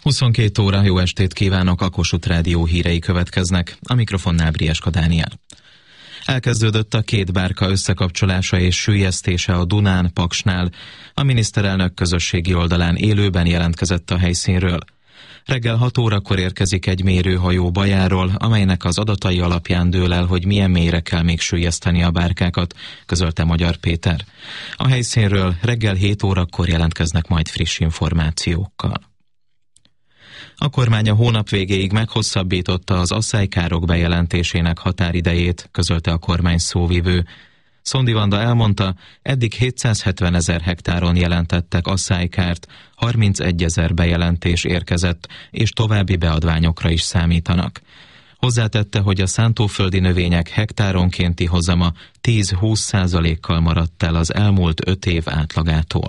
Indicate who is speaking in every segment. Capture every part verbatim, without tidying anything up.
Speaker 1: huszonkettő óra, jó estét kívánok, a Kossuth Rádió hírei következnek, a mikrofonnál Brieska Dániel. Elkezdődött a két bárka összekapcsolása és süllyesztése a Dunán, Paksnál. A miniszterelnök közösségi oldalán élőben jelentkezett a helyszínről. Reggel hat órakor érkezik egy mérőhajó Bajáról, amelynek az adatai alapján dől el, hogy milyen mélyre kell még süllyeszteni a bárkákat, közölte Magyar Péter. A helyszínről reggel hét órakor jelentkeznek majd friss információkkal. A kormány a hónap végéig meghosszabbította az asszálykárok bejelentésének határidejét, közölte a kormány szóvivő. Szondi Vanda elmondta, eddig hétszázhetven ezer hektáron jelentettek asszánykárt, harmincegy bejelentés érkezett, és további beadványokra is számítanak. Hozzátette, hogy a szántóföldi növények hektáronkénti hozama tíz-húsz százalékkal maradt el az elmúlt öt év átlagától.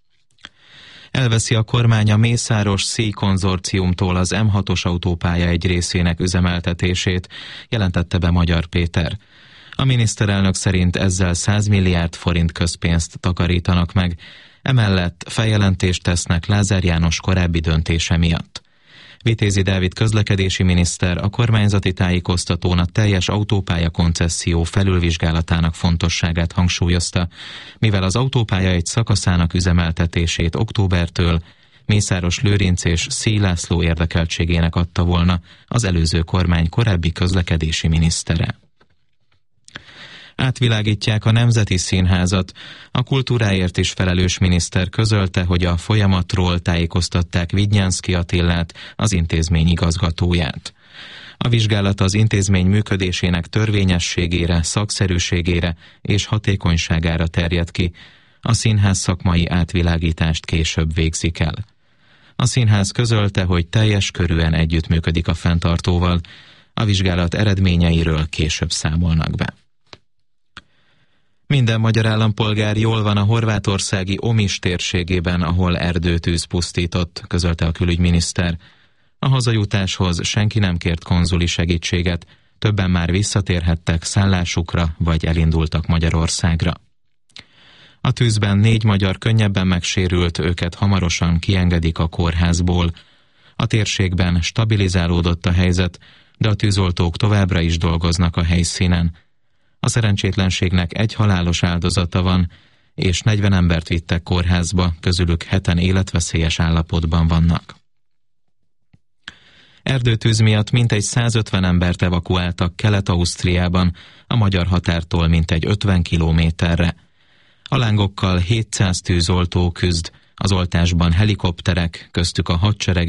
Speaker 1: Elveszi a kormány a Mészáros-Szíj konzorciumtól az M hatos autópálya egy részének üzemeltetését, jelentette be Magyar Péter. A miniszterelnök szerint ezzel száz milliárd forint közpénzt takarítanak meg, emellett feljelentést tesznek Lázár János korábbi döntése miatt. Vitézi Dávid közlekedési miniszter a kormányzati tájékoztatón a teljes autópálya koncesszió felülvizsgálatának fontosságát hangsúlyozta, mivel az autópálya egy szakaszának üzemeltetését októbertől Mészáros-Lőrinc és Szíj László érdekeltségének adta volna az előző kormány korábbi közlekedési minisztere. Átvilágítják a Nemzeti Színházat. A kultúráért is felelős miniszter közölte, hogy a folyamatról tájékoztatták Vidnyánszky Attilát, az intézmény igazgatóját. A vizsgálat az intézmény működésének törvényességére, szakszerűségére és hatékonyságára terjed ki. A színház szakmai átvilágítást később végzik el. A színház közölte, hogy teljes körűen együttműködik a fenntartóval. A vizsgálat eredményeiről később számolnak be. Minden magyar állampolgár jól van a horvátországi Omis térségében, ahol erdőtűz pusztított, közölte a külügyminiszter. A hazajutáshoz senki nem kért konzuli segítséget, többen már visszatérhettek szállásukra, vagy elindultak Magyarországra. A tűzben négy magyar könnyebben megsérült, őket hamarosan kiengedik a kórházból. A térségben stabilizálódott a helyzet, de a tűzoltók továbbra is dolgoznak a helyszínen. A szerencsétlenségnek egy halálos áldozata van, és negyven embert vittek kórházba, közülük heten életveszélyes állapotban vannak. Erdőtűz miatt mintegy százötven embert evakuáltak Kelet-Ausztriában, a magyar határtól mintegy ötven kilométerre. A lángokkal hétszáz tűzoltó küzd, az oltásban helikopterek, köztük a hadsereg